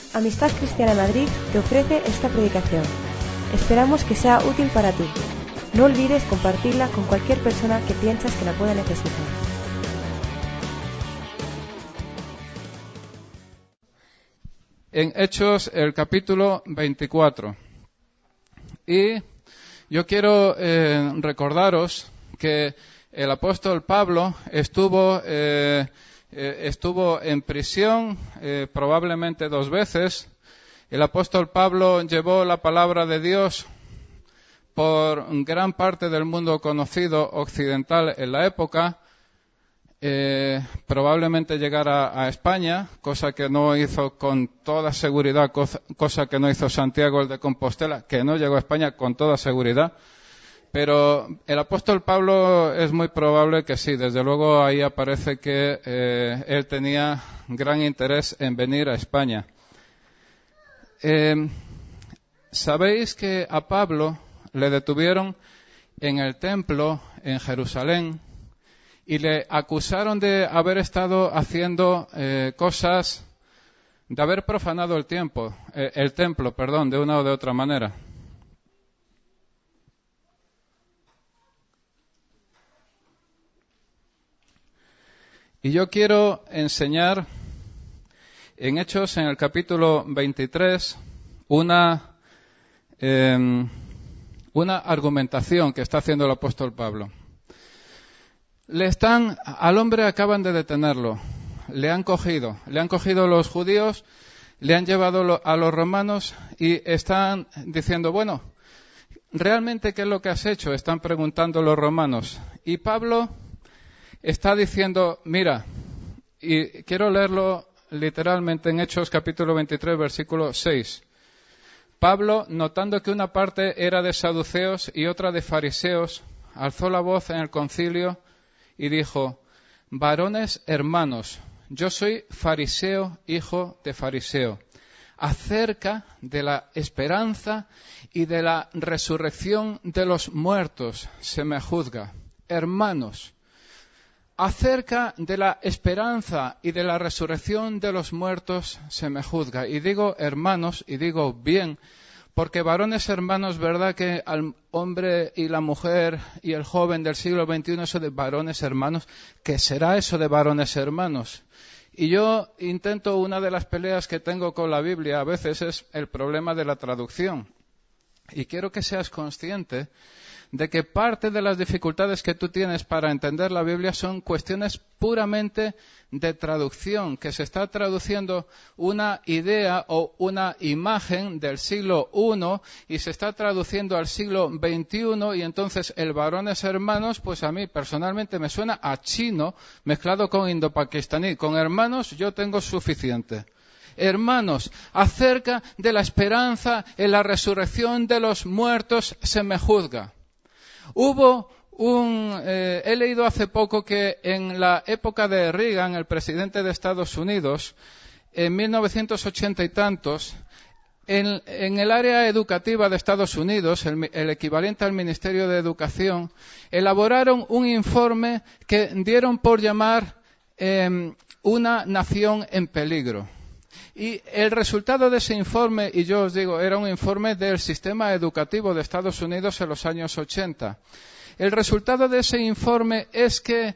Amistad Cristiana Madrid te ofrece esta predicación. Esperamos que sea útil para ti. No olvides compartirla con cualquier persona que piensas que la pueda necesitar. En Hechos, el capítulo 24. Y yo quiero recordaros que el apóstol Pablo estuvo en prisión probablemente 2 veces. El apóstol Pablo llevó la palabra de Dios por gran parte del mundo conocido occidental en la época. Probablemente llegara a España, cosa que no hizo con toda seguridad, cosa que no hizo Santiago el de Compostela, que no llegó a España con toda seguridad. Pero el apóstol Pablo es muy probable que sí. Desde luego ahí aparece que él tenía gran interés en venir a España. Sabéis que a Pablo le detuvieron en el templo en Jerusalén y le acusaron de haber estado haciendo cosas, de haber profanado el templo, de una o de otra manera. Y yo quiero enseñar en Hechos, en el capítulo 23, una argumentación que está haciendo el apóstol Pablo. Al hombre acaban de detenerlo, le han cogido los judíos, le han llevado a los romanos y están diciendo, bueno, ¿realmente qué es lo que has hecho? Están preguntando los romanos. Y Pablo está diciendo, mira, y quiero leerlo literalmente en Hechos capítulo 23, versículo 6. Pablo, notando que una parte era de saduceos y otra de fariseos, alzó la voz en el concilio y dijo, varones hermanos, yo soy fariseo, hijo de fariseo. Acerca de la esperanza y de la resurrección de los muertos se me juzga. Hermanos, acerca de la esperanza y de la resurrección de los muertos se me juzga. Y digo hermanos, y digo bien, porque varones hermanos, ¿verdad que al hombre y la mujer y el joven del siglo XXI eso de varones hermanos? ¿Qué será eso de varones hermanos? Y yo intento, una de las peleas que tengo con la Biblia a veces es el problema de la traducción. Y quiero que seas consciente de que parte de las dificultades que tú tienes para entender la Biblia son cuestiones puramente de traducción, que se está traduciendo una idea o una imagen del siglo I y se está traduciendo al siglo XXI, y entonces el varones hermanos, pues a mí personalmente me suena a chino mezclado con indopakistaní. Con hermanos yo tengo suficiente. Hermanos, acerca de la esperanza en la resurrección de los muertos se me juzga. He leído hace poco que en la época de Reagan, el presidente de Estados Unidos, en 1980 y tantos, en el área educativa de Estados Unidos, el equivalente al Ministerio de Educación, elaboraron un informe que dieron por llamar una nación en peligro. Y el resultado de ese informe, y yo os digo, era un informe del sistema educativo de Estados Unidos en los años 80. El resultado de ese informe es que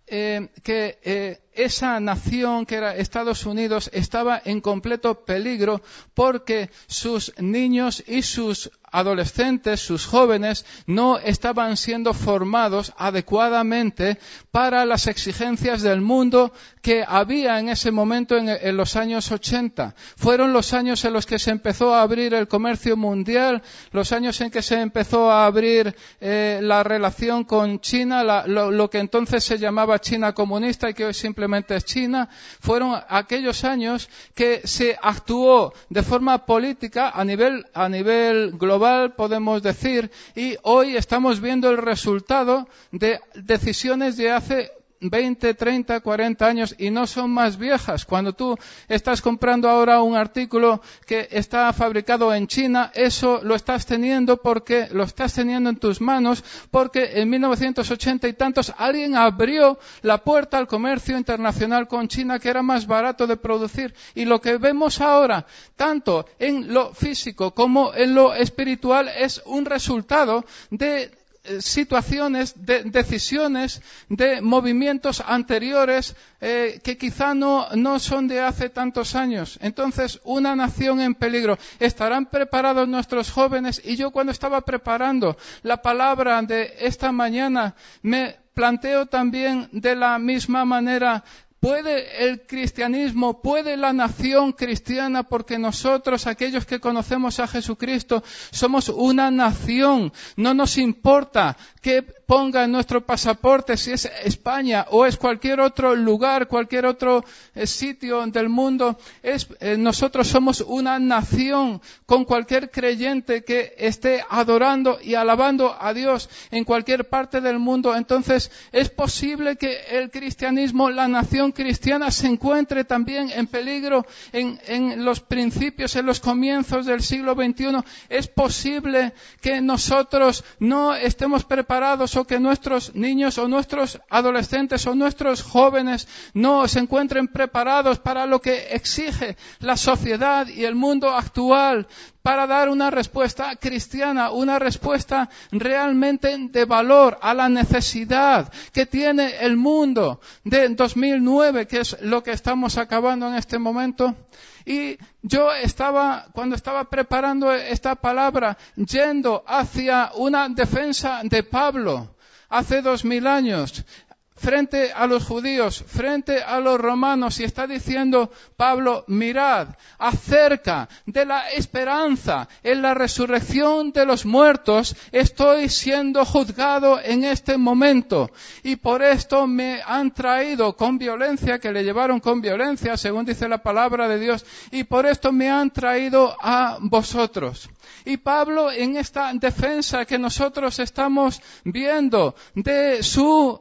esa nación que era Estados Unidos estaba en completo peligro porque sus niños y sus adolescentes, sus jóvenes, no estaban siendo formados adecuadamente para las exigencias del mundo que había en ese momento en los años 80. Fueron los años en los que se empezó a abrir el comercio mundial, los años en que se empezó a abrir la relación con China, lo que entonces se llamaba China comunista y que hoy simplemente es China. Fueron aquellos años que se actuó de forma política a nivel global, podemos decir, y hoy estamos viendo el resultado de decisiones de hace 20, 30, 40 años y no son más viejas. Cuando tú estás comprando ahora un artículo que está fabricado en China, eso lo estás teniendo en tus manos porque en 1980 y tantos alguien abrió la puerta al comercio internacional con China, que era más barato de producir. Y lo que vemos ahora, tanto en lo físico como en lo espiritual, es un resultado de situaciones, de decisiones, de movimientos anteriores que quizá no son de hace tantos años. Entonces, una nación en peligro. ¿Estarán preparados nuestros jóvenes? Y yo, cuando estaba preparando la palabra de esta mañana, me planteo también de la misma manera: ¿puede el cristianismo, puede la nación cristiana, porque nosotros, aquellos que conocemos a Jesucristo, somos una nación? No nos importa que ponga en nuestro pasaporte si es España o es cualquier otro lugar, cualquier otro sitio del mundo. Nosotros somos una nación, con cualquier creyente que esté adorando y alabando a Dios en cualquier parte del mundo. Entonces, es posible que el cristianismo, la nación cristiana, se encuentre también en peligro en los principios, en los comienzos del siglo XXI. Es posible que nosotros no estemos preparados, o que nuestros niños o nuestros adolescentes o nuestros jóvenes no se encuentren preparados para lo que exige la sociedad y el mundo actual, para dar una respuesta cristiana, una respuesta realmente de valor a la necesidad que tiene el mundo de 2009, que es lo que estamos acabando en este momento. Y yo cuando estaba preparando esta palabra, yendo hacia una defensa de Pablo hace 2000 años, frente a los judíos, frente a los romanos, y está diciendo Pablo: mirad, acerca de la esperanza en la resurrección de los muertos, estoy siendo juzgado en este momento, y por esto me han traído con violencia, que le llevaron con violencia, según dice la palabra de Dios, y por esto me han traído a vosotros. Y Pablo, en esta defensa que nosotros estamos viendo de su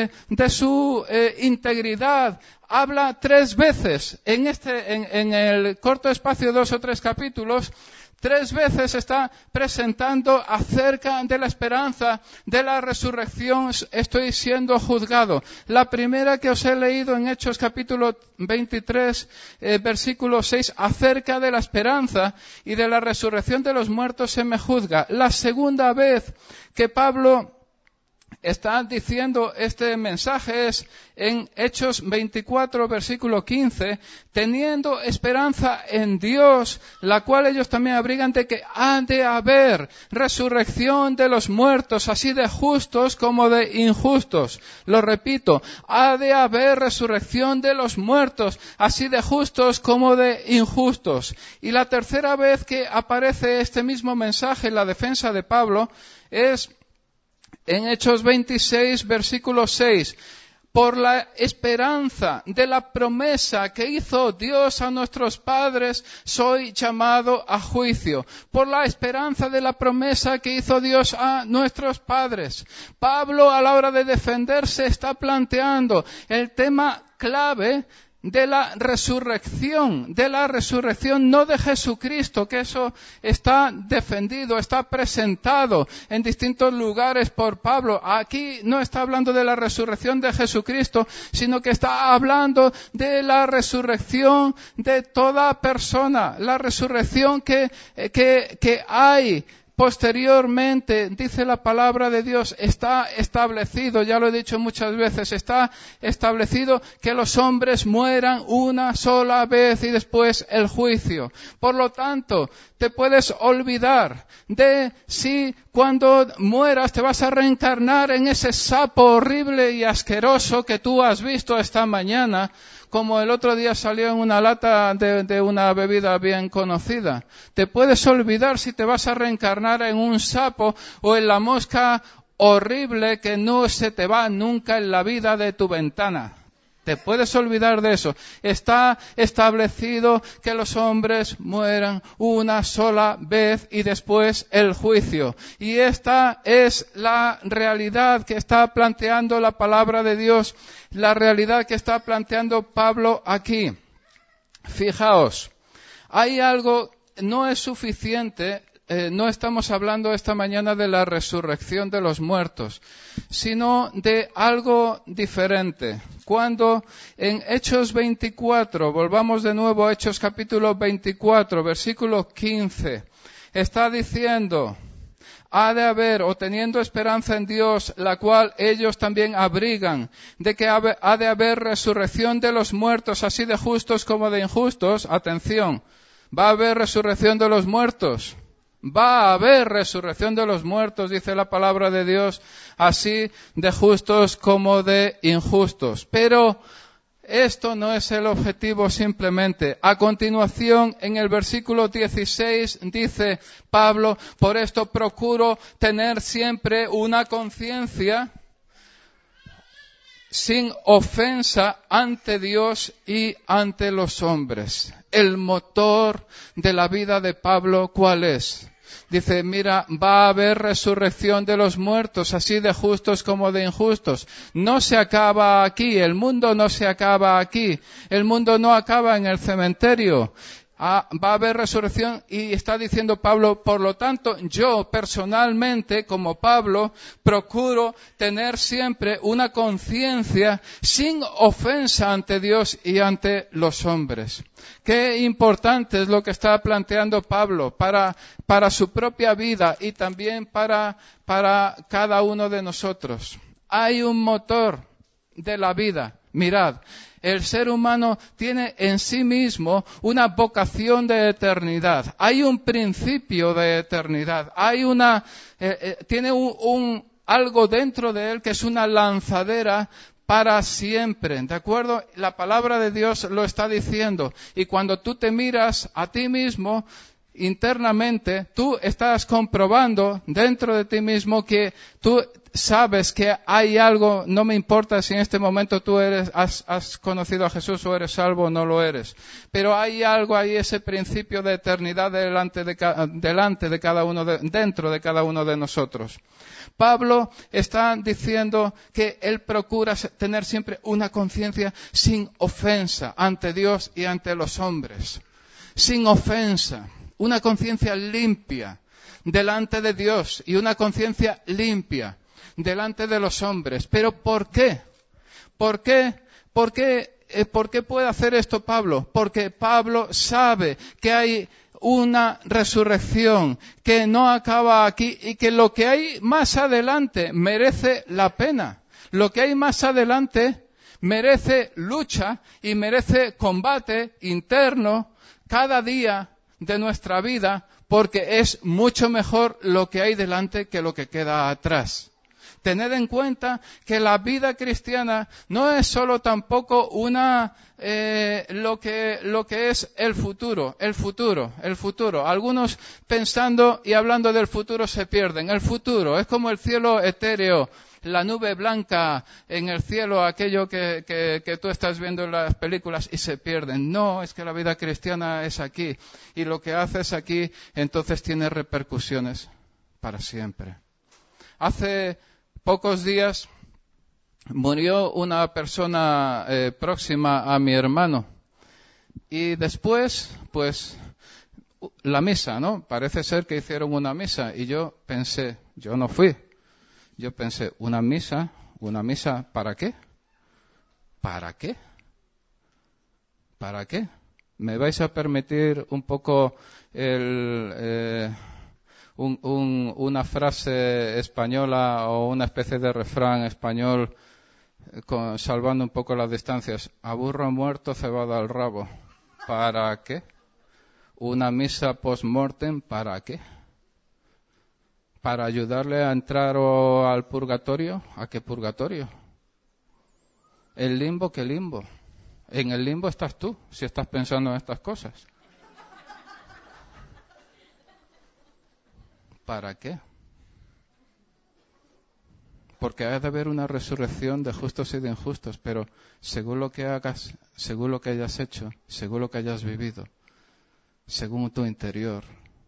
integridad, habla 3 veces en el corto espacio de 2 o 3 capítulos. 3 veces está presentando acerca de la esperanza de la resurrección: estoy siendo juzgado. La primera que os he leído en Hechos capítulo 23, versículo 6, acerca de la esperanza y de la resurrección de los muertos se me juzga. La segunda vez que Pablo está diciendo este mensaje es en Hechos 24, versículo 15, teniendo esperanza en Dios, la cual ellos también abrigan, de que ha de haber resurrección de los muertos, así de justos como de injustos. Lo repito, ha de haber resurrección de los muertos, así de justos como de injustos. Y la tercera vez que aparece este mismo mensaje en la defensa de Pablo es en Hechos 26, versículo 6. Por la esperanza de la promesa que hizo Dios a nuestros padres, soy llamado a juicio. Por la esperanza de la promesa que hizo Dios a nuestros padres. Pablo, a la hora de defenderse, está planteando el tema clave de la resurrección no de Jesucristo, que eso está defendido, está presentado en distintos lugares por Pablo. Aquí no está hablando de la resurrección de Jesucristo, sino que está hablando de la resurrección de toda persona, la resurrección que hay posteriormente. Dice la palabra de Dios, está establecido, ya lo he dicho muchas veces, está establecido que los hombres mueran una sola vez y después el juicio. Por lo tanto, te puedes olvidar de si cuando mueras te vas a reencarnar en ese sapo horrible y asqueroso que tú has visto esta mañana, como el otro día salió en una lata de una bebida bien conocida. Te puedes olvidar si te vas a reencarnar en un sapo o en la mosca horrible que no se te va nunca en la vida de tu ventana. Te puedes olvidar de eso. Está establecido que los hombres mueran una sola vez y después el juicio. Y esta es la realidad que está planteando la palabra de Dios, la realidad que está planteando Pablo aquí. Fijaos, hay algo, no es suficiente. No estamos hablando esta mañana de la resurrección de los muertos, sino de algo diferente. Cuando en Hechos 24, volvamos de nuevo a Hechos capítulo 24, versículo 15, está diciendo: ha de haber, o teniendo esperanza en Dios, la cual ellos también abrigan, de que ha de haber resurrección de los muertos, así de justos como de injustos. Atención, va a haber resurrección de los muertos. Va a haber resurrección de los muertos, dice la palabra de Dios, así de justos como de injustos. Pero esto no es el objetivo simplemente. A continuación, en el versículo 16, dice Pablo: por esto procuro tener siempre una conciencia sin ofensa ante Dios y ante los hombres. El motor de la vida de Pablo, ¿cuál es? Dice, mira, va a haber resurrección de los muertos, así de justos como de injustos. No se acaba aquí, el mundo no se acaba aquí, el mundo no acaba en el cementerio. Va a haber resurrección, y está diciendo Pablo, por lo tanto, yo personalmente, como Pablo, procuro tener siempre una conciencia sin ofensa ante Dios y ante los hombres. Qué importante es lo que está planteando Pablo para su propia vida y también para cada uno de nosotros. Hay un motor de la vida. Mirad, el ser humano tiene en sí mismo una vocación de eternidad. Hay un principio de eternidad. Hay tiene algo dentro de él que es una lanzadera para siempre, ¿de acuerdo? La palabra de Dios lo está diciendo. Y cuando tú te miras a ti mismo, internamente, tú estás comprobando dentro de ti mismo que tú sabes que hay algo. No me importa si en este momento tú has conocido a Jesús o eres salvo o no lo eres, pero hay algo ahí, ese principio de eternidad dentro de cada uno de nosotros. Pablo está diciendo que él procura tener siempre una conciencia sin ofensa ante Dios y ante los hombres. Sin ofensa. Una conciencia limpia delante de Dios y una conciencia limpia delante de los hombres. ¿Pero por qué? ¿Por qué puede hacer esto Pablo? Porque Pablo sabe que hay una resurrección que no acaba aquí y que lo que hay más adelante merece la pena. Lo que hay más adelante merece lucha y merece combate interno cada día de nuestra vida, porque es mucho mejor lo que hay delante que lo que queda atrás. Tened en cuenta que la vida cristiana no es solo tampoco lo que es el futuro. Algunos pensando y hablando del futuro se pierden. El futuro es como el cielo etéreo, la nube blanca en el cielo, aquello que tú estás viendo en las películas, y se pierden. No, es que la vida cristiana es aquí, y lo que haces aquí entonces tiene repercusiones para siempre. Hace pocos días murió una persona próxima a mi hermano, y después, pues, la misa, ¿no? Parece ser que hicieron una misa, y yo pensé, yo no fui. Yo pensé, ¿una misa para qué? ¿Para qué? ¿Para qué? ¿Me vais a permitir un poco una frase española o una especie de refrán español salvando un poco las distancias? A burro muerto, cebada al rabo. ¿Para qué? ¿Una misa post-mortem para qué? ¿Para ayudarle a entrar al purgatorio? ¿A qué purgatorio? ¿El limbo? ¿Qué limbo? En el limbo estás tú, si estás pensando en estas cosas. ¿Para qué? Porque ha de haber una resurrección de justos y de injustos, pero según lo que hagas, según lo que hayas hecho, según lo que hayas vivido, según tu interior,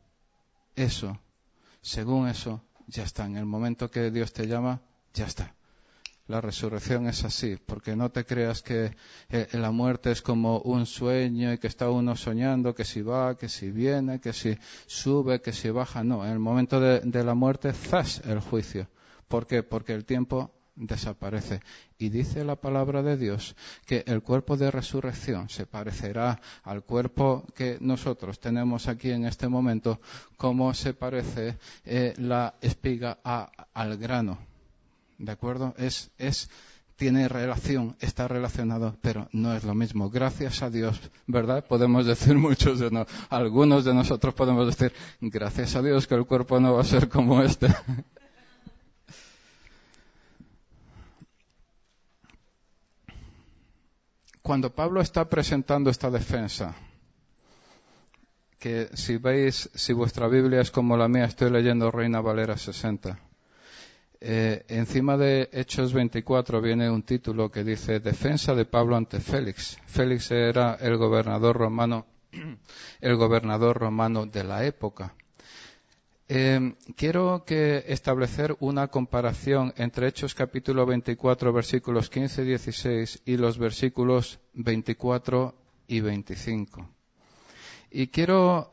según eso, ya está. En el momento que Dios te llama, ya está. La resurrección es así, porque no te creas que la muerte es como un sueño y que está uno soñando que si va, que si viene, que si sube, que si baja. No, en el momento de la muerte, ¡zas!, el juicio. ¿Por qué? Porque el tiempo desaparece. Y dice la palabra de Dios que el cuerpo de resurrección se parecerá al cuerpo que nosotros tenemos aquí en este momento, como se parece la espiga al grano. ¿De acuerdo? Tiene relación, está relacionado, pero no es lo mismo. Gracias a Dios, ¿verdad? Podemos decir algunos de nosotros podemos decir, gracias a Dios que el cuerpo no va a ser como este. Cuando Pablo está presentando esta defensa, que si vuestra Biblia es como la mía, estoy leyendo Reina Valera 60. Encima de Hechos 24 viene un título que dice Defensa de Pablo ante Félix. Félix era el gobernador romano de la época. Quiero establecer una comparación entre Hechos capítulo 24 versículos 15 y 16 y los versículos 24 y 25. Y quiero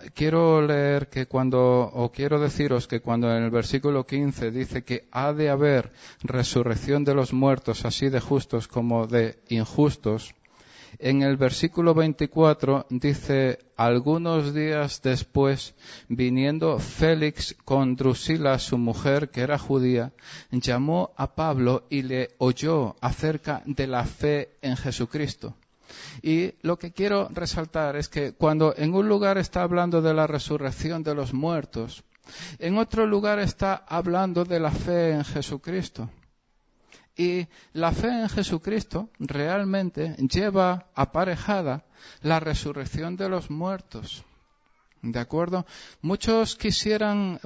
deciros que cuando en el versículo 15 dice que ha de haber resurrección de los muertos, así de justos como de injustos, en el versículo 24 dice, algunos días después, viniendo Félix con Drusila, su mujer, que era judía, llamó a Pablo y le oyó acerca de la fe en Jesucristo. Y lo que quiero resaltar es que cuando en un lugar está hablando de la resurrección de los muertos, en otro lugar está hablando de la fe en Jesucristo. Y la fe en Jesucristo realmente lleva aparejada la resurrección de los muertos. ¿De acuerdo? Muchos quisieran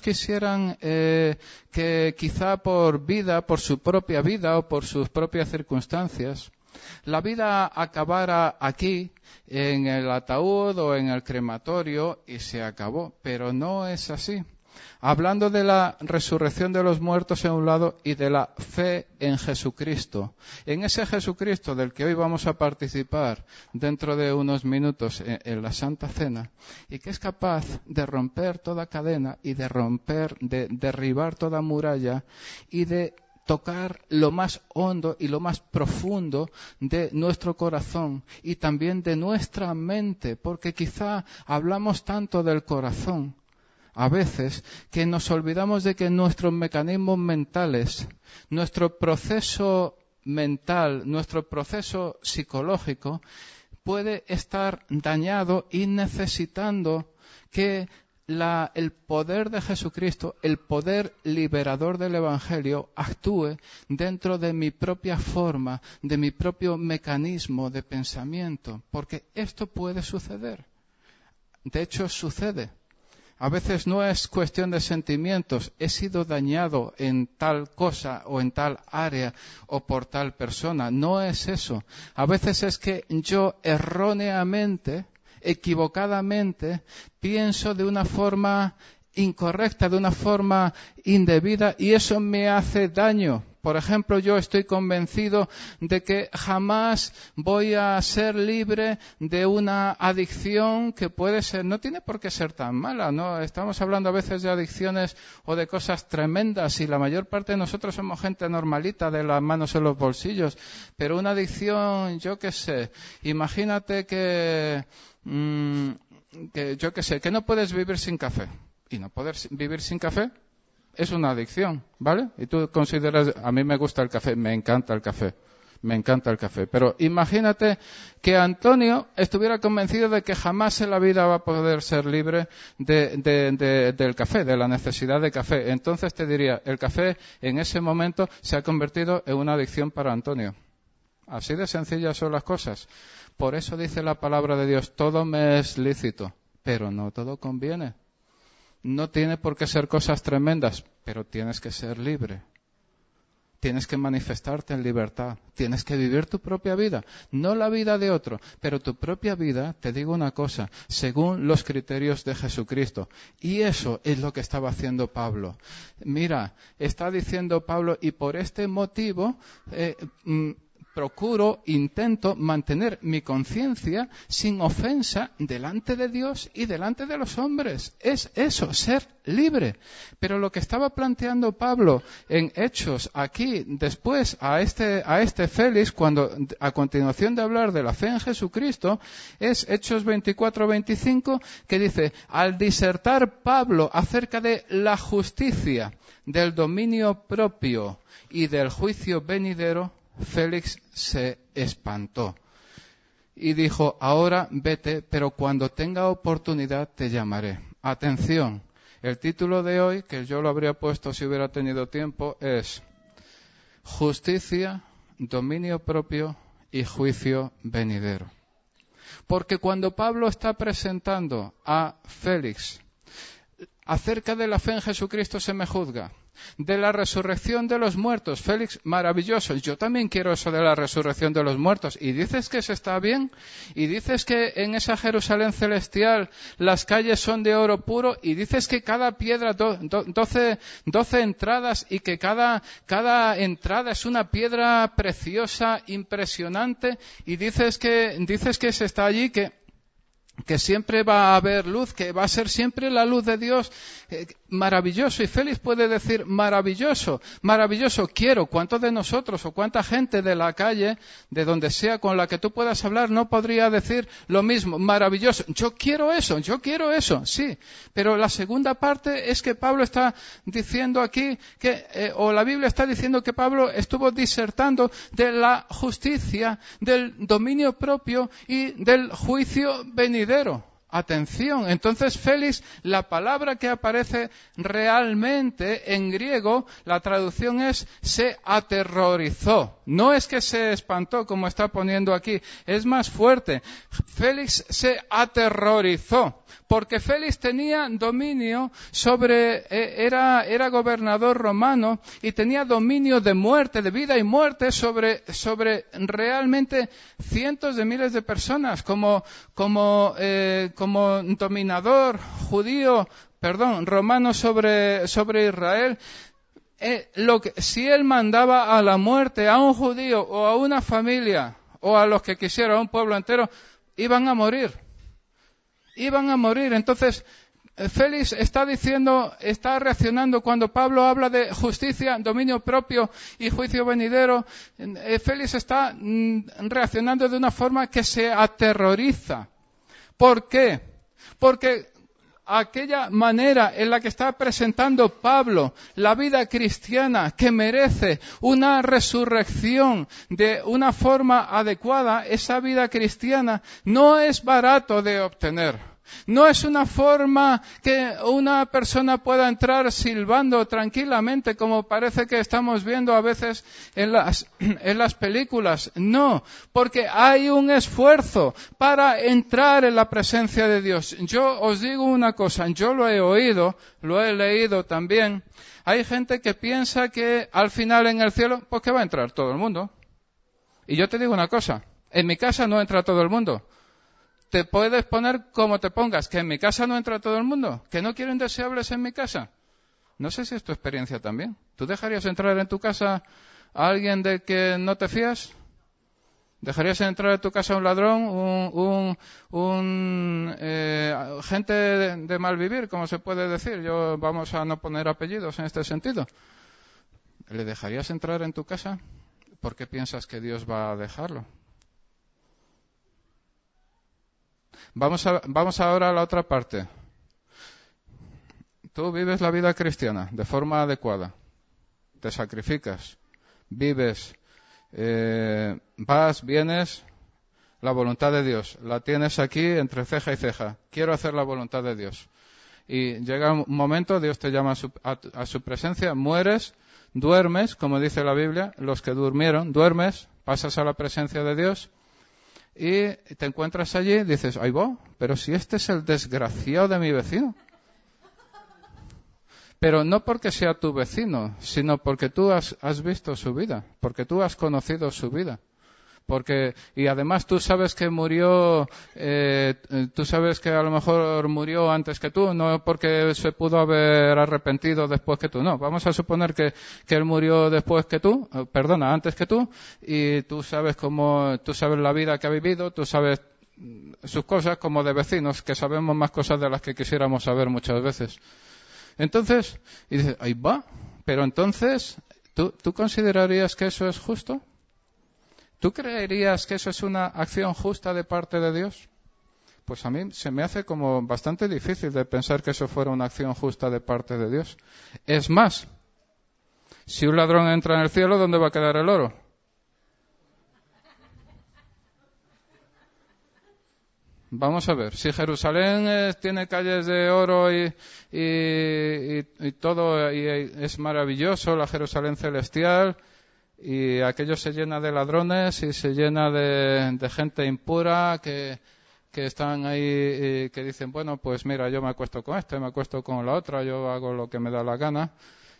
que quizá por su propia vida o por sus propias circunstancias, la vida acabara aquí, en el ataúd o en el crematorio, y se acabó. Pero no es así. Hablando de la resurrección de los muertos en un lado y de la fe en Jesucristo. En ese Jesucristo del que hoy vamos a participar dentro de unos minutos en la Santa Cena, y que es capaz de romper toda cadena y de derribar toda muralla y de tocar lo más hondo y lo más profundo de nuestro corazón y también de nuestra mente, porque quizá hablamos tanto del corazón a veces que nos olvidamos de que nuestros mecanismos mentales, nuestro proceso mental, nuestro proceso psicológico puede estar dañado y necesitando que el poder de Jesucristo, el poder liberador del Evangelio, actúe dentro de mi propia forma, de mi propio mecanismo de pensamiento, porque esto puede suceder. De hecho, sucede. A veces no es cuestión de sentimientos, he sido dañado en tal cosa o en tal área o por tal persona. No es eso. A veces es que yo erróneamente, equivocadamente, pienso de una forma incorrecta, de una forma indebida, y eso me hace daño. Por ejemplo, yo estoy convencido de que jamás voy a ser libre de una adicción que puede ser, no tiene por qué ser tan mala, ¿no? Estamos hablando a veces de adicciones o de cosas tremendas y la mayor parte de nosotros somos gente normalita de las manos en los bolsillos, pero una adicción, yo qué sé, imagínate que no puedes vivir sin café. Y no poder vivir sin café es una adicción, ¿vale? Y tú consideras, a mí me gusta el café, me encanta el café. Pero imagínate que Antonio estuviera convencido de que jamás en la vida va a poder ser libre del café, de la necesidad de café. Entonces te diría, el café en ese momento se ha convertido en una adicción para Antonio. Así de sencillas son las cosas. Por eso dice la palabra de Dios, todo me es lícito, pero no todo conviene. No tiene por qué ser cosas tremendas, pero tienes que ser libre. Tienes que manifestarte en libertad, tienes que vivir tu propia vida, no la vida de otro, pero tu propia vida, te digo una cosa, según los criterios de Jesucristo. Y eso es lo que estaba haciendo Pablo. Mira, está diciendo Pablo, y por este motivo intento mantener mi conciencia sin ofensa delante de Dios y delante de los hombres. Es eso, ser libre. Pero lo que estaba planteando Pablo en Hechos aquí, después a este Félix, cuando a continuación de hablar de la fe en Jesucristo, es Hechos 24-25, que dice, al disertar Pablo acerca de la justicia, del dominio propio y del juicio venidero, Félix se espantó y dijo, ahora vete, pero cuando tenga oportunidad te llamaré. Atención, el título de hoy, que yo lo habría puesto si hubiera tenido tiempo, es Justicia, dominio propio y juicio venidero. Porque cuando Pablo está presentando a Félix acerca de la fe en Jesucristo se me juzga, de la resurrección de los muertos, Félix, maravilloso, yo también quiero eso de la resurrección de los muertos, y dices que se está bien, y dices que en esa Jerusalén celestial las calles son de oro puro, y dices que cada piedra, 12 entradas, y que cada entrada es una piedra preciosa, impresionante, y dices que se está allí, que siempre va a haber luz, que va a ser siempre la luz de Dios, maravilloso. Y Félix puede decir, maravilloso, quiero. ¿Cuántos de nosotros o cuánta gente de la calle, de donde sea, con la que tú puedas hablar, no podría decir lo mismo, maravilloso? Yo quiero eso, sí. Pero la segunda parte es que Pablo está diciendo aquí, o la Biblia está diciendo que Pablo estuvo disertando de la justicia, del dominio propio y del juicio venidero. Atención, entonces Félix, la palabra que aparece realmente en griego, la traducción es se aterrorizó. No es que se espantó como está poniendo aquí, es más fuerte. Félix se aterrorizó, porque Félix tenía dominio sobre, era gobernador romano y tenía dominio de muerte, de vida y muerte sobre realmente cientos de miles de personas, como dominador romano sobre Israel. Si él mandaba a la muerte a un judío o a una familia o a los que quisiera, a un pueblo entero, iban a morir. Entonces, Félix está reaccionando cuando Pablo habla de justicia, dominio propio y juicio venidero. Félix está reaccionando de una forma que se aterroriza. ¿Por qué? Porque aquella manera en la que está presentando Pablo la vida cristiana, que merece una resurrección de una forma adecuada, esa vida cristiana no es barato de obtener. No es una forma que una persona pueda entrar silbando tranquilamente, como parece que estamos viendo a veces en las películas. No, porque hay un esfuerzo para entrar en la presencia de Dios. Yo os digo una cosa, yo lo he oído, lo he leído también. Hay gente que piensa que al final en el cielo, pues que va a entrar todo el mundo. Y yo te digo una cosa, en mi casa no entra todo el mundo. Te puedes poner como te pongas, que en mi casa no entra todo el mundo, que no quiero indeseables en mi casa. No sé si es tu experiencia también. ¿Tú dejarías entrar en tu casa a alguien de que no te fías? ¿Dejarías entrar en tu casa a un ladrón, gente de mal vivir, como se puede decir? Vamos a no poner apellidos en este sentido. ¿Le dejarías entrar en tu casa? ¿Por qué piensas que Dios va a dejarlo? Vamos ahora a la otra parte. Tú vives la vida cristiana de forma adecuada. Te sacrificas. Vives. Vas, vienes. La voluntad de Dios. La tienes aquí entre ceja y ceja. Quiero hacer la voluntad de Dios. Y llega un momento, Dios te llama a su presencia. Mueres. Duermes, como dice la Biblia. Los que durmieron, duermes. Pasas a la presencia de Dios. Y te encuentras allí y dices, ¡ay, pero si este es el desgraciado de mi vecino! Pero no porque sea tu vecino, sino porque tú has visto su vida, porque tú has conocido su vida. Y además tú sabes que murió, tú sabes que a lo mejor murió antes que tú, no porque se pudo haber arrepentido después que tú, no. Vamos a suponer que él murió antes que tú, y tú sabes la vida que ha vivido, tú sabes sus cosas como de vecinos, que sabemos más cosas de las que quisiéramos saber muchas veces. Entonces, y dices, ahí va, pero entonces, ¿tú considerarías que eso es justo? ¿Tú creerías que eso es una acción justa de parte de Dios? Pues a mí se me hace como bastante difícil de pensar que eso fuera una acción justa de parte de Dios. Es más, si un ladrón entra en el cielo, ¿dónde va a quedar el oro? Vamos a ver, si Jerusalén tiene calles de oro y todo, y es maravilloso, la Jerusalén celestial, y aquello se llena de ladrones y se llena de gente impura que están ahí y que dicen, bueno, pues mira, yo me acuesto con me acuesto con la otra, yo hago lo que me da la gana.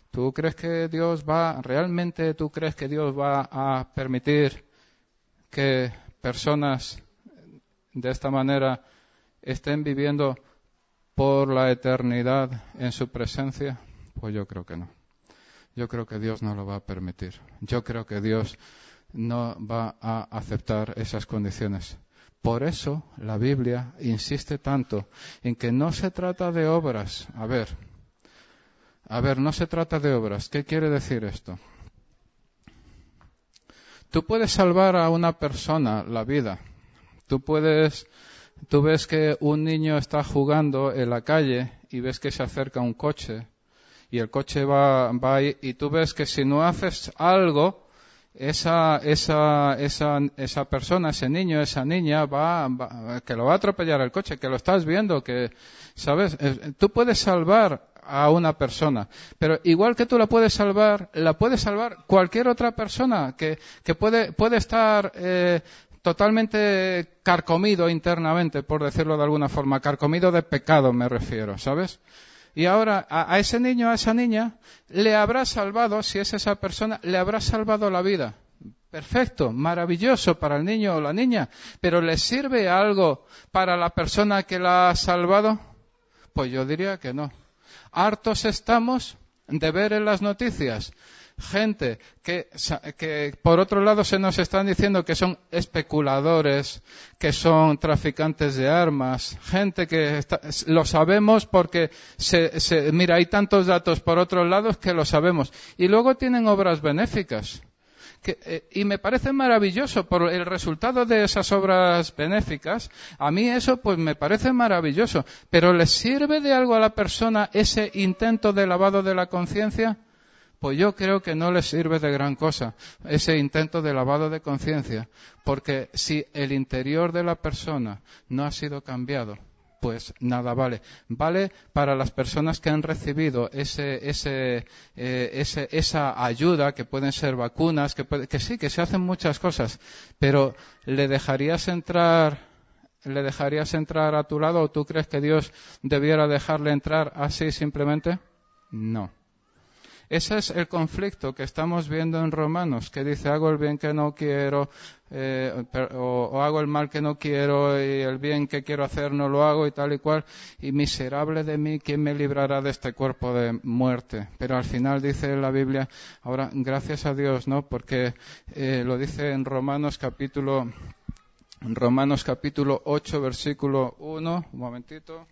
¿Realmente tú crees que Dios va a permitir que personas de esta manera estén viviendo por la eternidad en su presencia? Pues yo creo que no. Yo creo que Dios no lo va a permitir. Yo creo que Dios no va a aceptar esas condiciones. Por eso la Biblia insiste tanto en que no se trata de obras. A ver, no se trata de obras. ¿Qué quiere decir esto? Tú puedes salvar a una persona la vida. Tú ves que un niño está jugando en la calle y ves que se acerca un coche. Y el coche va ahí, y tú ves que si no haces algo, esa persona, ese niño, esa niña, que lo va a atropellar el coche, que lo estás viendo, ¿sabes? Tú puedes salvar a una persona, pero igual que tú la puedes salvar cualquier otra persona que puede estar totalmente carcomido internamente, por decirlo de alguna forma, carcomido de pecado me refiero, ¿sabes? Y ahora a ese niño, a esa niña, le habrá salvado, si es esa persona, le habrá salvado la vida. Perfecto, maravilloso para el niño o la niña. ¿Pero le sirve algo para la persona que la ha salvado? Pues yo diría que no. Hartos estamos de ver en las noticias gente que por otro lado se nos están diciendo que son especuladores, que son traficantes de armas, gente que lo sabemos porque mira, hay tantos datos por otros lados que lo sabemos, y luego tienen obras benéficas. Y me parece maravilloso por el resultado de esas obras benéficas. A mí eso pues me parece maravilloso, pero ¿le sirve de algo a la persona ese intento de lavado de la conciencia? Pues yo creo que no le sirve de gran cosa ese intento de lavado de conciencia, porque si el interior de la persona no ha sido cambiado, pues nada vale. Vale para las personas que han recibido esa ayuda, que pueden ser vacunas, que sí, que se hacen muchas cosas, pero ¿le dejarías entrar a tu lado, o tú crees que Dios debiera dejarle entrar así simplemente? No. Ese es el conflicto que estamos viendo en Romanos, que dice, hago el bien que no quiero, o hago el mal que no quiero, y el bien que quiero hacer no lo hago, y tal y cual, y miserable de mí, ¿quién me librará de este cuerpo de muerte? Pero al final dice la Biblia, ahora, gracias a Dios, ¿no? Porque lo dice en Romanos capítulo 8, versículo 1, un momentito.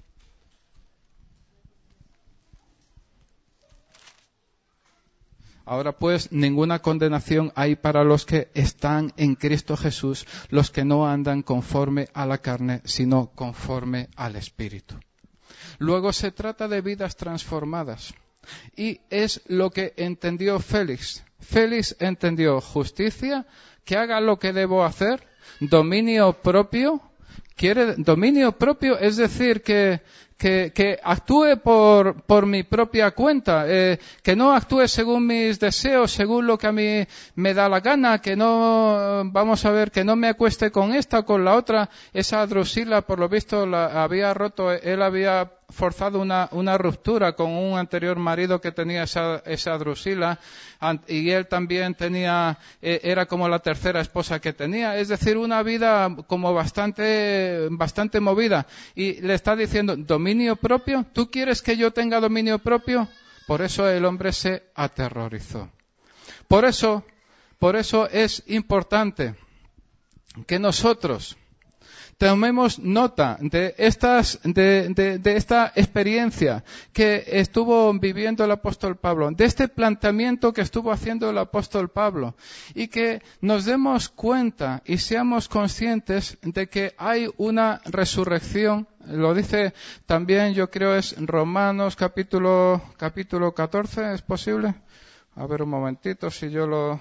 Ahora pues, ninguna condenación hay para los que están en Cristo Jesús, los que no andan conforme a la carne, sino conforme al Espíritu. Luego se trata de vidas transformadas. Y es lo que entendió Félix. Félix entendió justicia, que haga lo que debo hacer, dominio propio. Dominio propio es decir que actúe por mi propia cuenta, que no actúe según mis deseos, según lo que a mí me da la gana, que no me acueste con esta o con la otra. Esa Drusila, por lo visto, él había forzado una ruptura con un anterior marido que tenía esa Drusila, y él también era como la tercera esposa que tenía. Es decir, una vida como bastante movida. Y le está diciendo, ¿dominio propio? ¿Tú quieres que yo tenga dominio propio? Por eso el hombre se aterrorizó. Por eso es importante que nosotros tomemos nota de esta experiencia que estuvo viviendo el apóstol Pablo, de este planteamiento que estuvo haciendo el apóstol Pablo, y que nos demos cuenta y seamos conscientes de que hay una resurrección. Lo dice también, yo creo, es Romanos capítulo 14, ¿es posible? A ver un momentito si yo lo...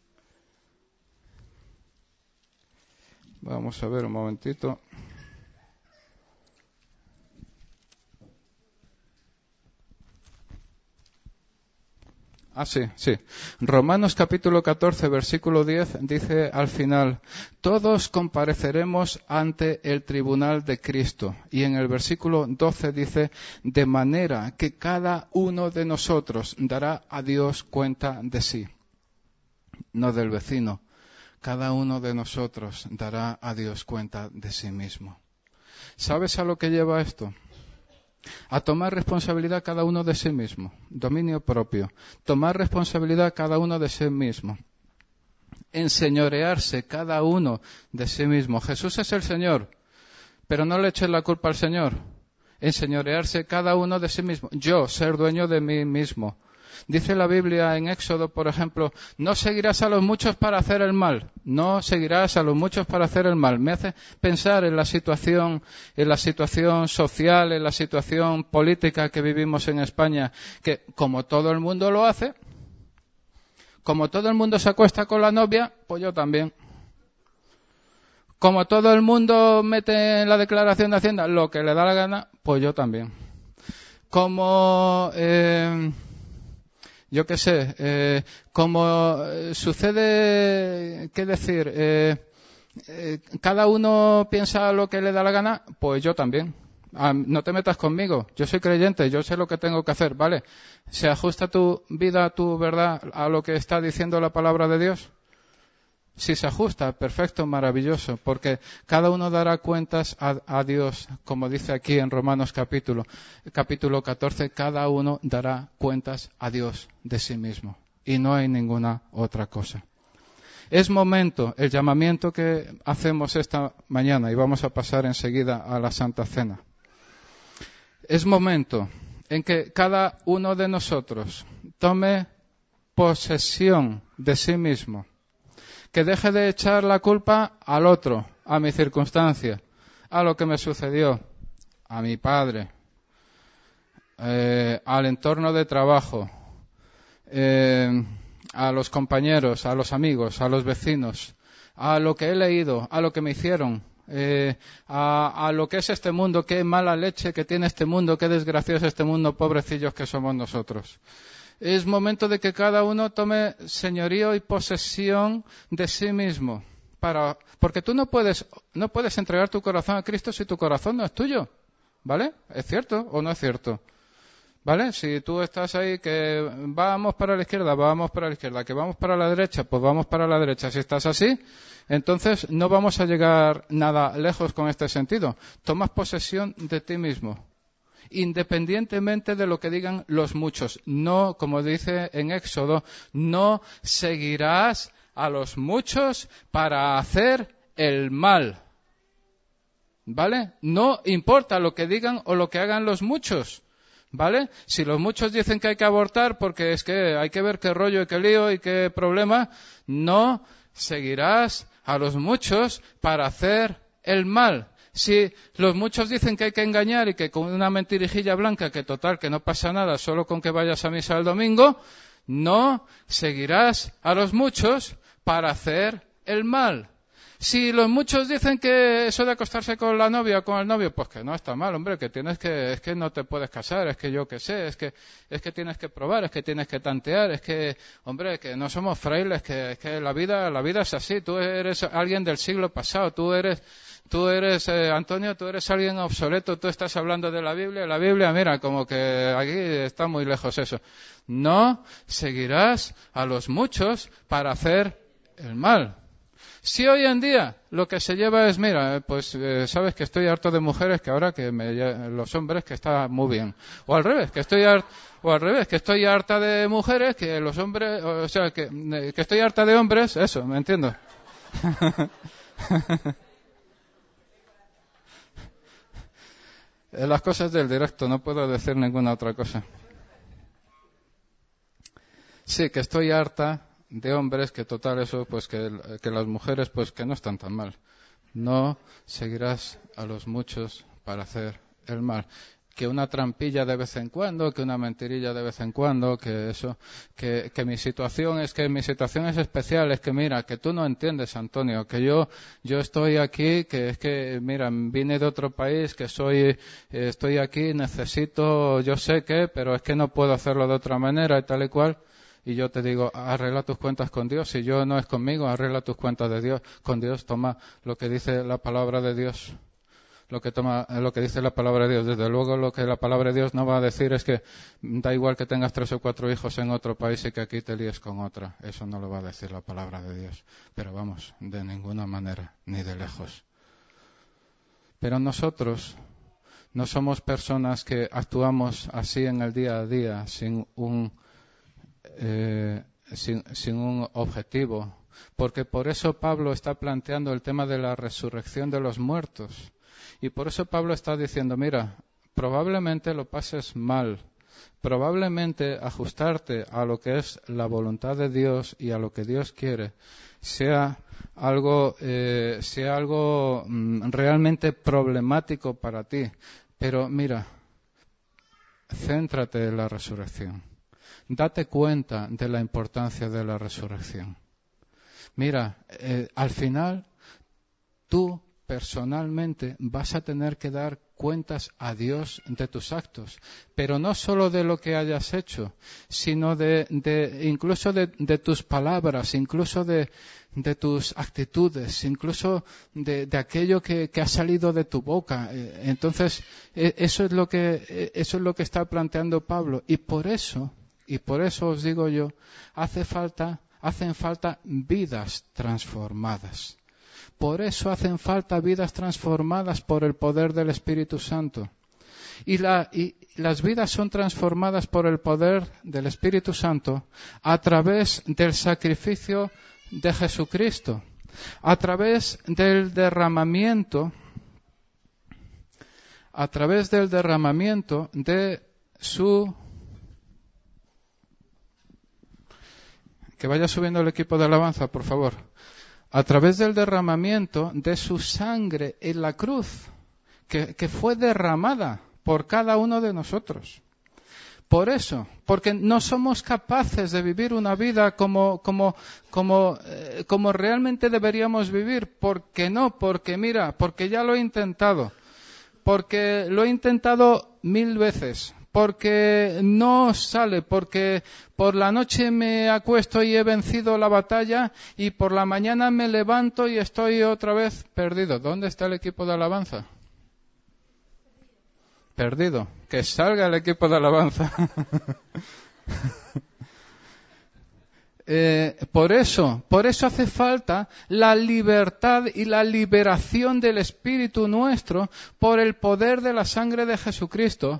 Vamos a ver un momentito. Sí. Romanos capítulo 14, versículo 10 dice al final, todos compareceremos ante el tribunal de Cristo. Y en el versículo 12 dice, de manera que cada uno de nosotros dará a Dios cuenta de sí, no del vecino. Cada uno de nosotros dará a Dios cuenta de sí mismo. ¿Sabes a lo que lleva esto? A tomar responsabilidad cada uno de sí mismo, dominio propio, tomar responsabilidad cada uno de sí mismo, enseñorearse cada uno de sí mismo. Jesús es el Señor, pero no le eches la culpa al Señor. Enseñorearse cada uno de sí mismo, yo ser dueño de mí mismo. Dice la Biblia en Éxodo, por ejemplo, no seguirás a los muchos para hacer el mal. No seguirás a los muchos para hacer el mal. Me hace pensar en la situación social, en la situación política que vivimos en España, que como todo el mundo lo hace, como todo el mundo se acuesta con la novia, pues yo también. Como todo el mundo mete en la declaración de Hacienda lo que le da la gana, pues yo también. Como... yo qué sé, como sucede, ¿qué decir? Cada uno piensa lo que le da la gana, pues yo también. No te metas conmigo, yo soy creyente, yo sé lo que tengo que hacer, ¿vale? ¿Se ajusta tu vida, tu verdad, a lo que está diciendo la palabra de Dios? Si se ajusta, perfecto, maravilloso, porque cada uno dará cuentas a Dios, como dice aquí en Romanos capítulo 14, cada uno dará cuentas a Dios de sí mismo, y no hay ninguna otra cosa. Es momento, el llamamiento que hacemos esta mañana, y vamos a pasar enseguida a la Santa Cena, es momento en que cada uno de nosotros tome posesión de sí mismo, que deje de echar la culpa al otro, a mi circunstancia, a lo que me sucedió, a mi padre, al entorno de trabajo, a los compañeros, a los amigos, a los vecinos, a lo que he leído, a lo que me hicieron, a lo que es este mundo, qué mala leche que tiene este mundo, qué desgracioso es este mundo, pobrecillos que somos nosotros. Es momento de que cada uno tome señorío y posesión de sí mismo. Porque tú no puedes entregar tu corazón a Cristo si tu corazón no es tuyo. ¿Vale? ¿Es cierto o no es cierto? ¿Vale? Si tú estás ahí que vamos para la izquierda, vamos para la izquierda, que vamos para la derecha, pues vamos para la derecha. Si estás así, entonces no vamos a llegar nada lejos con este sentido. Tomas posesión de ti mismo, independientemente de lo que digan los muchos. No, como dice en Éxodo, no seguirás a los muchos para hacer el mal. ¿Vale? No importa lo que digan o lo que hagan los muchos. ¿Vale? Si los muchos dicen que hay que abortar porque es que hay que ver qué rollo y qué lío y qué problema, no seguirás a los muchos para hacer el mal. Si los muchos dicen que hay que engañar y que con una mentirijilla blanca, que total, que no pasa nada, solo con que vayas a misa el domingo, no seguirás a los muchos para hacer el mal. Si los muchos dicen que eso de acostarse con la novia o con el novio, pues que no está mal, hombre, es que no te puedes casar, es que yo qué sé, es que tienes que probar, es que tienes que tantear, es que, hombre, que no somos frailes, es que la vida es así, tú eres alguien del siglo pasado, tú eres Antonio, tú eres alguien obsoleto, tú estás hablando de la Biblia, mira, como que aquí está muy lejos eso. No seguirás a los muchos para hacer el mal. Si hoy en día lo que se lleva es, mira, pues sabes que estoy harto de mujeres, que ahora que los hombres, que está muy bien. O al revés, que estoy harta de mujeres, que los hombres, o sea, que estoy harta de hombres, eso, ¿me entiendo? Las cosas del directo, no puedo decir ninguna otra cosa. Sí, que estoy harta de hombres, que total eso, pues que las mujeres, pues que no están tan mal. No seguirás a los muchos para hacer el mal. Que una trampilla de vez en cuando, que una mentirilla de vez en cuando, que eso, que mi situación es especial, es que mira, que tú no entiendes, Antonio, que yo estoy aquí, que es que, mira, vine de otro país, que estoy aquí, necesito, yo sé que, pero es que no puedo hacerlo de otra manera y tal y cual. Y yo te digo, arregla tus cuentas con Dios. Si yo no es conmigo, arregla tus cuentas con Dios. Toma lo que dice la palabra de Dios. Lo que dice la palabra de Dios. Desde luego, lo que la palabra de Dios no va a decir es que da igual que tengas 3 o 4 hijos en otro país y que aquí te líes con otra. Eso no lo va a decir la palabra de Dios. Pero vamos, de ninguna manera, ni de lejos. Pero nosotros no somos personas que actuamos así en el día a día, sin un objetivo, porque por eso Pablo está planteando el tema de la resurrección de los muertos, y por eso Pablo está diciendo, mira, probablemente lo pases mal, probablemente ajustarte a lo que es la voluntad de Dios y a lo que Dios quiere sea algo realmente problemático para ti, pero mira, céntrate en la resurrección. Date cuenta de la importancia de la resurrección. Mira, al final, tú personalmente vas a tener que dar cuentas a Dios de tus actos, pero no solo de lo que hayas hecho, sino incluso de tus palabras, incluso de tus actitudes, incluso de aquello que ha salido de tu boca. Entonces, eso es lo que está planteando Pablo, y por eso os digo yo, hacen falta vidas transformadas. Por eso hacen falta vidas transformadas por el poder del Espíritu Santo. Y las vidas son transformadas por el poder del Espíritu Santo a través del sacrificio de Jesucristo, a través del derramamiento de su... Que vaya subiendo el equipo de alabanza, por favor. A través del derramamiento de su sangre en la cruz, que fue derramada por cada uno de nosotros. Por eso, porque no somos capaces de vivir una vida como realmente deberíamos vivir. ¿Por qué no? Porque ya lo he intentado. Porque lo he intentado 1000 veces. Porque no sale, porque por la noche me acuesto y he vencido la batalla y por la mañana me levanto y estoy otra vez perdido. ¿Dónde está el equipo de alabanza? Perdido. Que salga el equipo de alabanza. Por eso hace falta la libertad y la liberación del espíritu nuestro por el poder de la sangre de Jesucristo.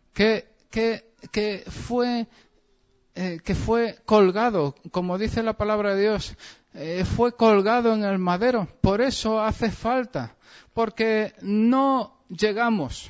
Que fue colgado, como dice la palabra de Dios, fue colgado en el madero. Por eso hace falta, porque no llegamos.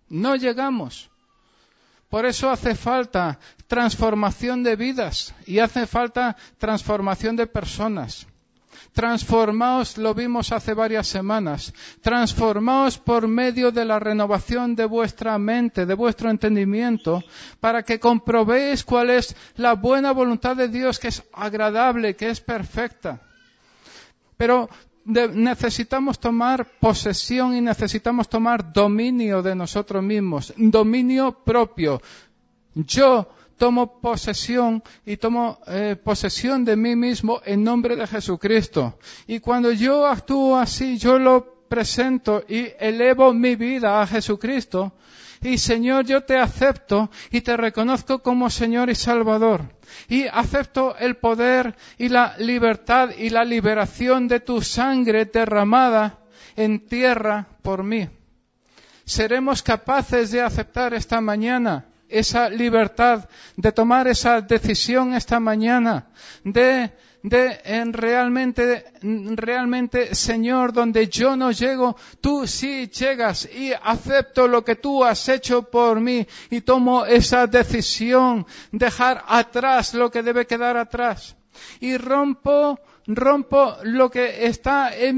Por eso hace falta transformación de vidas y hace falta transformación de personas. Transformaos, lo vimos hace varias semanas, transformaos por medio de la renovación de vuestra mente, de vuestro entendimiento, para que comprobéis cuál es la buena voluntad de Dios, que es agradable, que es perfecta. Pero necesitamos tomar posesión y necesitamos tomar dominio de nosotros mismos, dominio propio. Yo tomo posesión y tomo posesión de mí mismo en nombre de Jesucristo. Y cuando yo actúo así, yo lo presento y elevo mi vida a Jesucristo. Y Señor, yo te acepto y te reconozco como Señor y Salvador. Y acepto el poder y la libertad y la liberación de tu sangre derramada en tierra por mí. ¿Seremos capaces de aceptar esta mañana esa libertad, de tomar esa decisión esta mañana, de realmente, Señor, donde yo no llego, tú sí llegas y acepto lo que tú has hecho por mí y tomo esa decisión, dejar atrás lo que debe quedar atrás y rompo lo que está en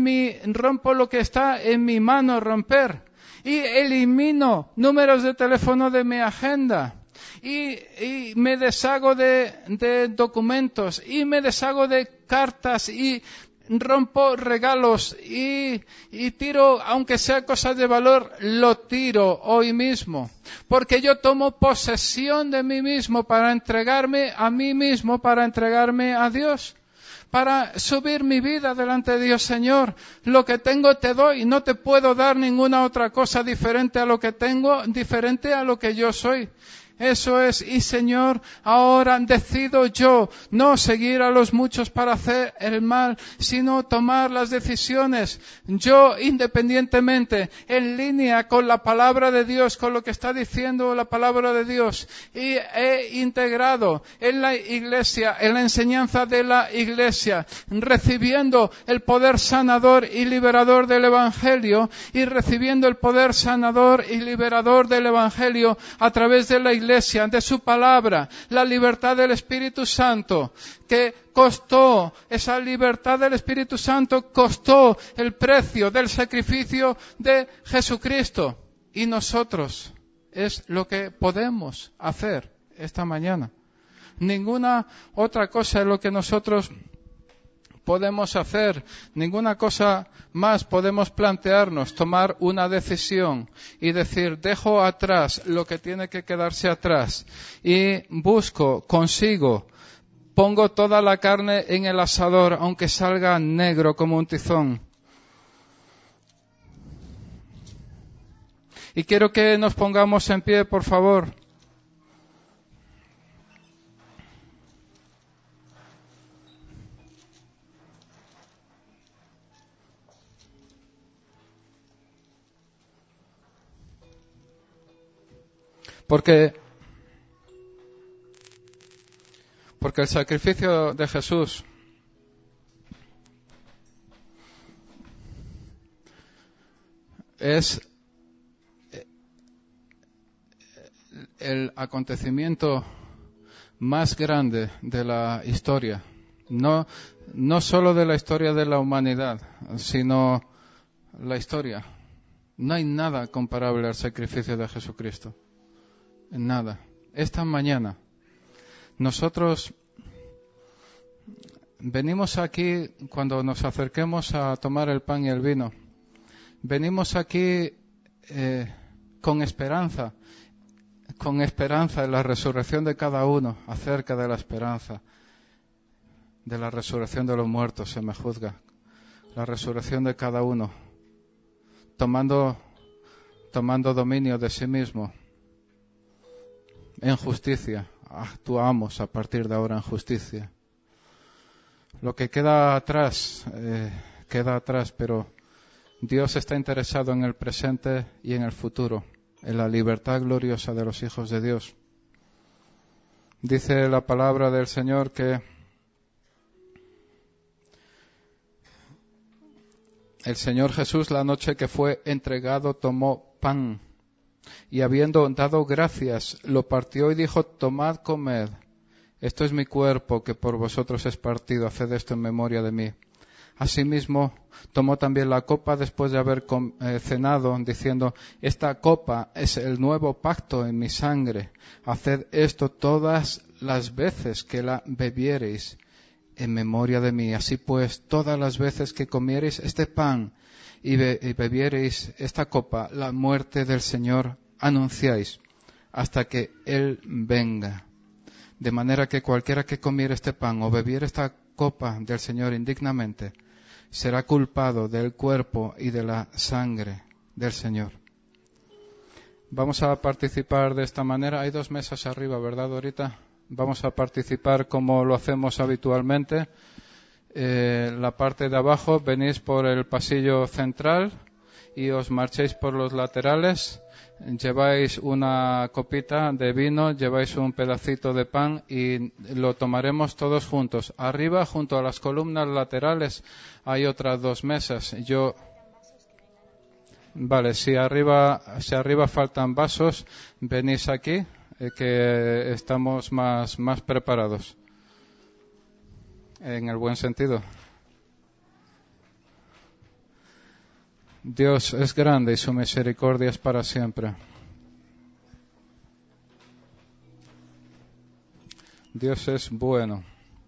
mi mano romper y elimino números de teléfono de mi agenda. Y me deshago de documentos y me deshago de cartas y rompo regalos y tiro, aunque sea cosas de valor, lo tiro hoy mismo. Porque yo tomo posesión de mí mismo para entregarme a mí mismo, para entregarme a Dios. Para subir mi vida delante de Dios, Señor. Lo que tengo te doy, no te puedo dar ninguna otra cosa diferente a lo que tengo, diferente a lo que yo soy. Eso es, y Señor, ahora decido yo no seguir a los muchos para hacer el mal, sino tomar las decisiones, yo independientemente, en línea con la palabra de Dios, con lo que está diciendo la palabra de Dios, y he integrado en la iglesia, en la enseñanza de la iglesia, recibiendo el poder sanador y liberador del Evangelio, y recibiendo el poder sanador y liberador del Evangelio a través de la iglesia, de su palabra, la libertad del Espíritu Santo, que costó, esa libertad del Espíritu Santo costó el precio del sacrificio de Jesucristo. Y nosotros es lo que podemos hacer esta mañana. Ninguna otra cosa es lo que nosotros podemos hacer, ninguna cosa más podemos plantearnos, tomar una decisión y decir, dejo atrás lo que tiene que quedarse atrás y consigo, pongo toda la carne en el asador, aunque salga negro como un tizón. Y quiero que nos pongamos en pie, por favor. Porque el sacrificio de Jesús es el acontecimiento más grande de la historia. No solo de la historia de la humanidad, sino la historia. No hay nada comparable al sacrificio de Jesucristo. Nada. Esta mañana nosotros venimos aquí, cuando nos acerquemos a tomar el pan y el vino, venimos aquí con esperanza en la resurrección de cada uno, acerca de la esperanza de la resurrección de los muertos, se me juzga, la resurrección de cada uno, tomando dominio de sí mismo. En justicia, actuamos a partir de ahora en justicia. Lo que queda atrás, pero Dios está interesado en el presente y en el futuro, en la libertad gloriosa de los hijos de Dios. Dice la palabra del Señor que el Señor Jesús, la noche que fue entregado, tomó pan. Y habiendo dado gracias, lo partió y dijo, tomad, comed, esto es mi cuerpo que por vosotros es partido, haced esto en memoria de mí. Asimismo, tomó también la copa después de haber cenado, diciendo, esta copa es el nuevo pacto en mi sangre, haced esto todas las veces que la bebiereis en memoria de mí. Así pues, todas las veces que comiereis este pan y bebiereis esta copa, la muerte del Señor anunciáis hasta que Él venga. De manera que cualquiera que comiere este pan o bebiere esta copa del Señor indignamente, será culpado del cuerpo y de la sangre del Señor. Vamos a participar de esta manera. Hay 2 mesas arriba, ¿verdad, Dorita? Vamos a participar como lo hacemos habitualmente. La parte de abajo, venís por el pasillo central y os marchéis por los laterales. Lleváis una copita de vino, lleváis un pedacito de pan y lo tomaremos todos juntos. Arriba, junto a las columnas laterales, hay otras 2 mesas. Vale, si arriba faltan vasos, venís aquí, que estamos más preparados. En el buen sentido. Dios es grande y su misericordia es para siempre. Dios es bueno.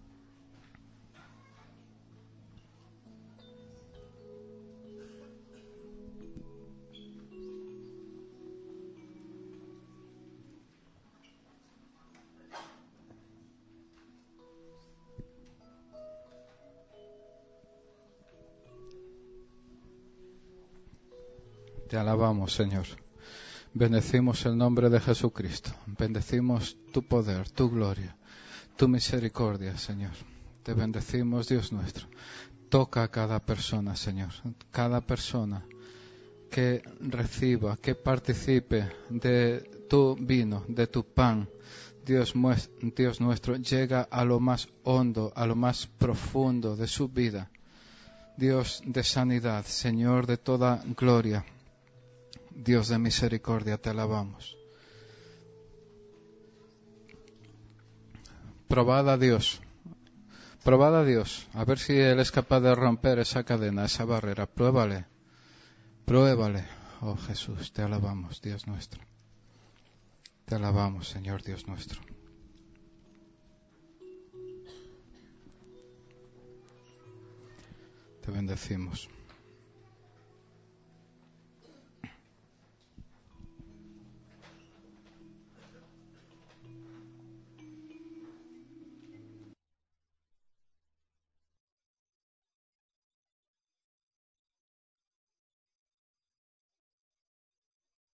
Te alabamos, Señor. Bendecimos el nombre de Jesucristo. Bendecimos tu poder, tu gloria, tu misericordia, Señor. Te bendecimos, Dios nuestro. Toca a cada persona, Señor. Cada persona que reciba, que participe de tu vino, de tu pan. Dios nuestro, llega a lo más hondo, a lo más profundo de su vida. Dios de sanidad, Señor de toda gloria. Dios de misericordia, te alabamos. Probad a Dios, a ver si Él es capaz de romper esa cadena, esa barrera. Pruébale, oh Jesús, te alabamos, Dios nuestro. Te alabamos, Señor Dios nuestro. Te bendecimos.